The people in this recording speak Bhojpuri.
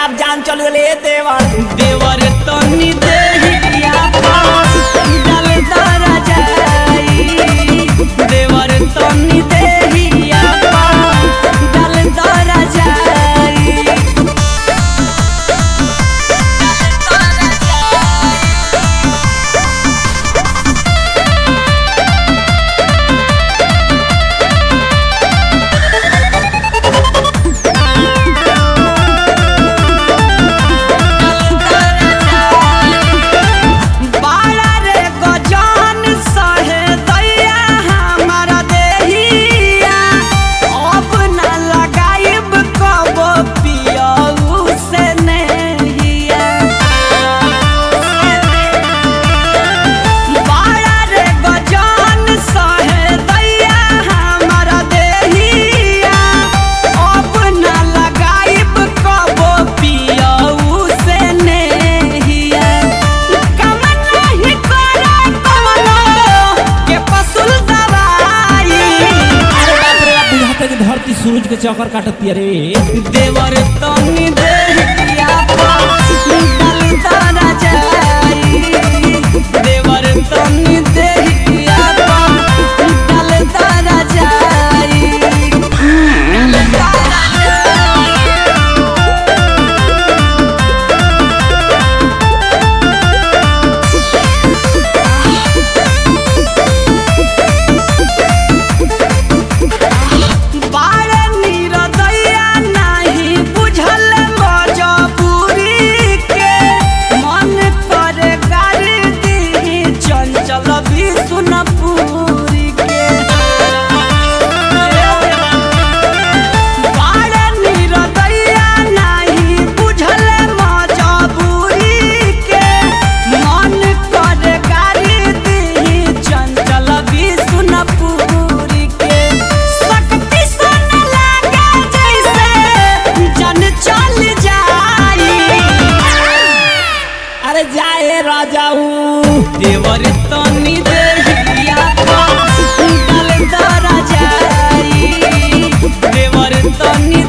हमार जान चल गए देवर देवर तनी देहिया डाल तारा जाई देवर तनी देहिया डाल तारा जाई धरती सूरज के चक्कर काटती रे देवर तनी देहिया डाल तारा जाई देवर तनी देहिया डाल तारा जाई जाए राजाऊ देवर तनी देहिया डाल तारा जाई देवर तनी